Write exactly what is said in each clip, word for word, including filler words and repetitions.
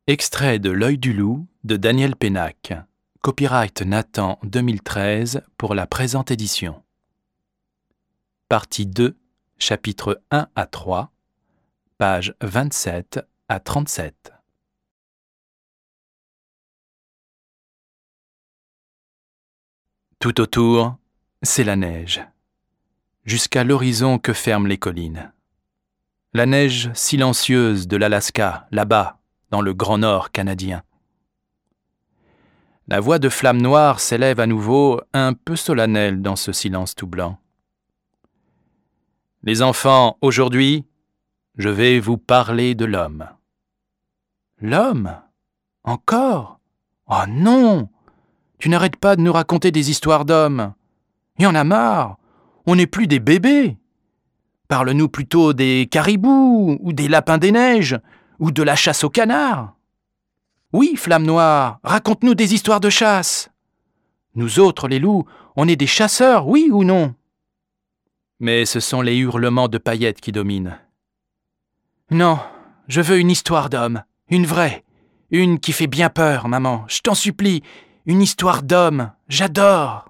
Extrait de L'œil du loup de Daniel Pénac. Copyright Nathan deux mille treize pour la présente édition. Partie deux, chapitres un à trois, pages vingt-sept à trente-sept. Tout autour, c'est la neige, jusqu'à l'horizon que ferment les collines. La neige silencieuse de l'Alaska, là-bas, dans le Grand Nord canadien. La voix de Flamme Noire s'élève à nouveau, un peu solennelle dans ce silence tout blanc. Les enfants, aujourd'hui, je vais vous parler de l'homme. L'homme ? Encore ? Oh non ! Tu n'arrêtes pas de nous raconter des histoires d'hommes. Il y en a marre. On n'est plus des bébés. Parle-nous plutôt des caribous, ou des lapins des neiges, ou de la chasse au canard. Oui, Flamme Noire, raconte-nous des histoires de chasse. Nous autres, les loups, on est des chasseurs, oui ou non ? Mais ce sont les hurlements de Paillette qui dominent. Non, je veux une histoire d'homme, une vraie, une qui fait bien peur, maman, je t'en supplie, une histoire d'homme, j'adore.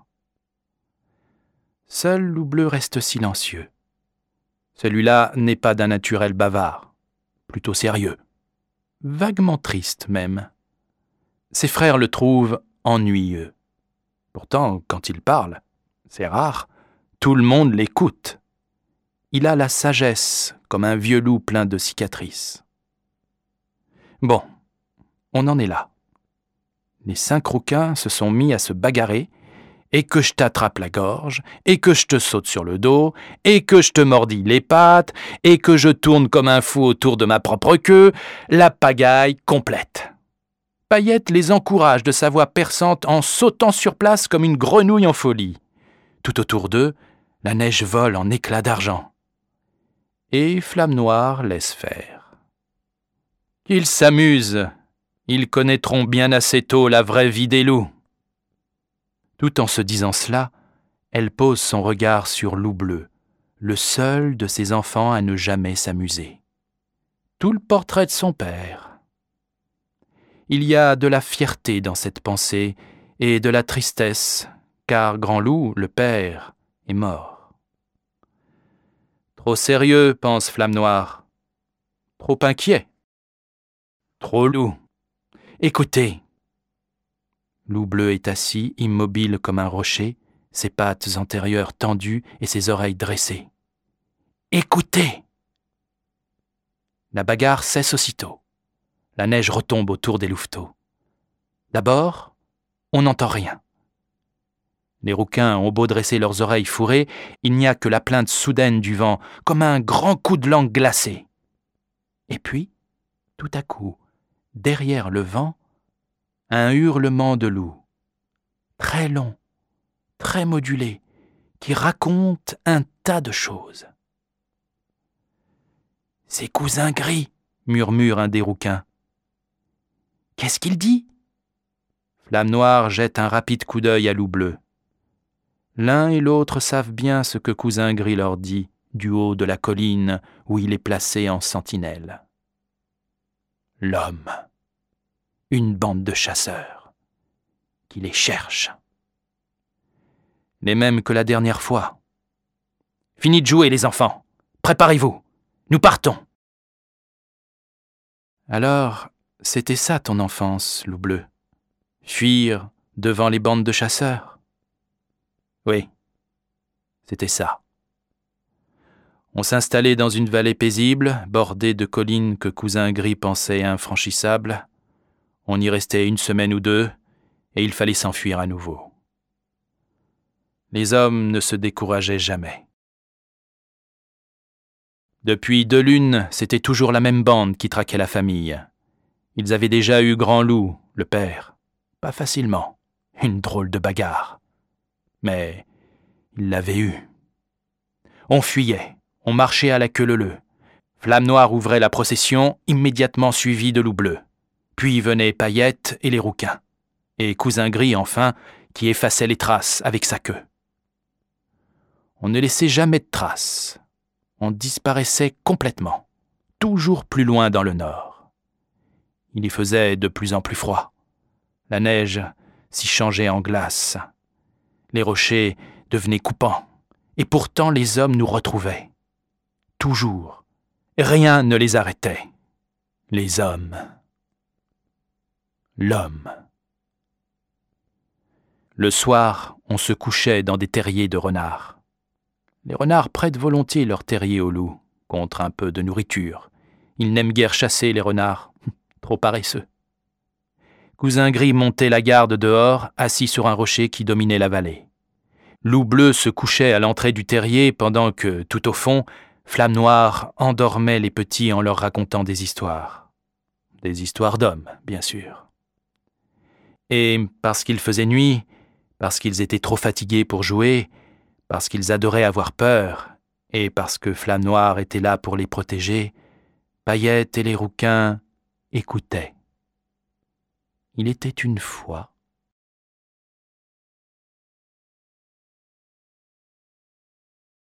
Seul Loup Bleu reste silencieux. Celui-là n'est pas d'un naturel bavard, plutôt sérieux, vaguement triste même. Ses frères le trouvent ennuyeux. Pourtant, quand il parle, c'est rare, tout le monde l'écoute. Il a la sagesse, comme un vieux loup plein de cicatrices. Bon, on en est là. Les cinq rouquins se sont mis à se bagarrer, et que je t'attrape la gorge, et que je te saute sur le dos, et que je te mordis les pattes, et que je tourne comme un fou autour de ma propre queue, la pagaille complète. Paillette les encourage de sa voix perçante en sautant sur place comme une grenouille en folie. Tout autour d'eux, la neige vole en éclats d'argent. Et Flamme Noire laisse faire. Qu'ils s'amusent, ils connaîtront bien assez tôt la vraie vie des loups. Tout en se disant cela, elle pose son regard sur Loup Bleu, le seul de ses enfants à ne jamais s'amuser. Tout le portrait de son père. Il y a de la fierté dans cette pensée et de la tristesse, car Grand Loup, le père, est mort. Trop sérieux, pense Flamme Noire. Trop inquiet. Trop loup. Écoutez. Loup Bleu est assis, immobile comme un rocher, ses pattes antérieures tendues et ses oreilles dressées. Écoutez. La bagarre cesse aussitôt. La neige retombe autour des louveteaux. D'abord, on n'entend rien. Les rouquins ont beau dresser leurs oreilles fourrées, il n'y a que la plainte soudaine du vent, comme un grand coup de langue glacée. Et puis, tout à coup, derrière le vent, un hurlement de loup, très long, très modulé, qui raconte un tas de choses. « C'est Cousin Gris !» murmure un des rouquins. « Qu'est-ce qu'il dit ?» Flamme Noire jette un rapide coup d'œil à Loup Bleu. L'un et l'autre savent bien ce que Cousin Gris leur dit du haut de la colline où il est placé en sentinelle. L'homme, une bande de chasseurs, qui les cherchent. Les mêmes que la dernière fois. Fini de jouer, les enfants. Préparez-vous. Nous partons. Alors, c'était ça ton enfance, Loup Bleu. Fuir devant les bandes de chasseurs. Oui, c'était ça. On s'installait dans une vallée paisible, bordée de collines que Cousin Gris pensait infranchissables. On y restait une semaine ou deux, et il fallait s'enfuir à nouveau. Les hommes ne se décourageaient jamais. Depuis deux lunes, c'était toujours la même bande qui traquait la famille. Ils avaient déjà eu Grand Loup, le père. Pas facilement. Une drôle de bagarre. Mais ils l'avaient eu. On fuyait. On marchait à la queue leu-leu. Flamme Noire ouvrait la procession, immédiatement suivie de Loup Bleu. Puis venaient Paillette et les rouquins. Et Cousin Gris, enfin, qui effaçait les traces avec sa queue. On ne laissait jamais de traces. On disparaissait complètement, toujours plus loin dans le nord. Il y faisait de plus en plus froid. La neige s'y changeait en glace. Les rochers devenaient coupants, et pourtant les hommes nous retrouvaient. Toujours. Rien ne les arrêtait. Les hommes. L'homme. Le soir, on se couchait dans des terriers de renards. Les renards prêtent volontiers leurs terriers aux loups, contre un peu de nourriture. Ils n'aiment guère chasser, les renards, trop paresseux. Cousin Gris montait la garde dehors, assis sur un rocher qui dominait la vallée. Loup Bleu se couchait à l'entrée du terrier pendant que, tout au fond, Flamme Noire endormait les petits en leur racontant des histoires. Des histoires d'hommes, bien sûr. Et parce qu'il faisait nuit, parce qu'ils étaient trop fatigués pour jouer, parce qu'ils adoraient avoir peur, et parce que Flamme Noire était là pour les protéger, Paillette et les rouquins écoutaient. Il était une fois